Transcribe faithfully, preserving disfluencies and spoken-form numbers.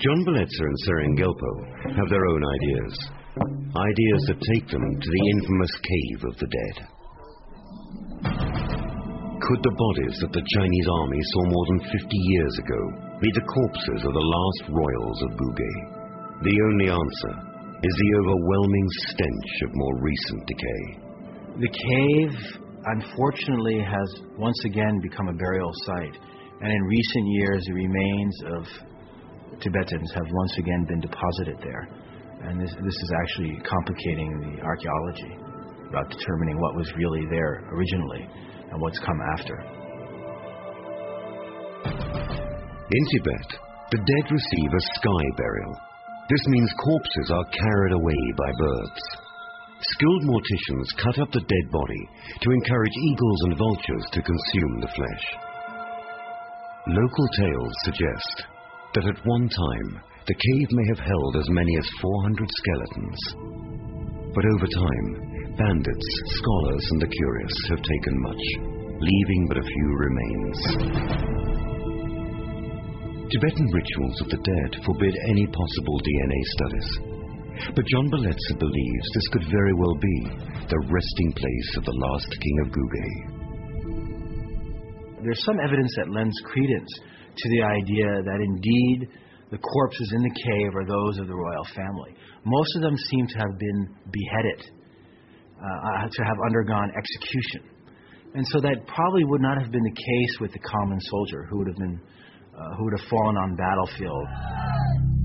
John Belitza and Seren Gelpo have their own ideas. Ideas that take them to the infamous Cave of the Dead. Could the bodies that the Chinese army saw more than fifty years ago be the corpses of the last royals of Gugei? The only answer is the overwhelming stench of more recent decay. The cave, unfortunately, has once again become a burial site, and in recent years the remains of Tibetans have once again been deposited there. And this, this is actually complicating the archaeology about determining what was really there originally and what's come after. In Tibet, the dead receive a sky burial. This means corpses are carried away by birds. Skilled morticians cut up the dead body to encourage eagles and vultures to consume the flesh. Local tales suggest that at one time the cave may have held as many as four hundred skeletons. But over time, bandits, scholars, and the curious have taken much, leaving but a few remains. Tibetan rituals of the dead forbid any possible D N A studies. But John Belitza believes this could very well be the resting place of the last king of Gugei. There's some evidence that lends credence to the idea that indeed the corpses in the cave are those of the royal family. Most of them seem to have been beheaded, uh, to have undergone execution. And so that probably would not have been the case with the common soldier who would have been, uh, who would have fallen on battlefield.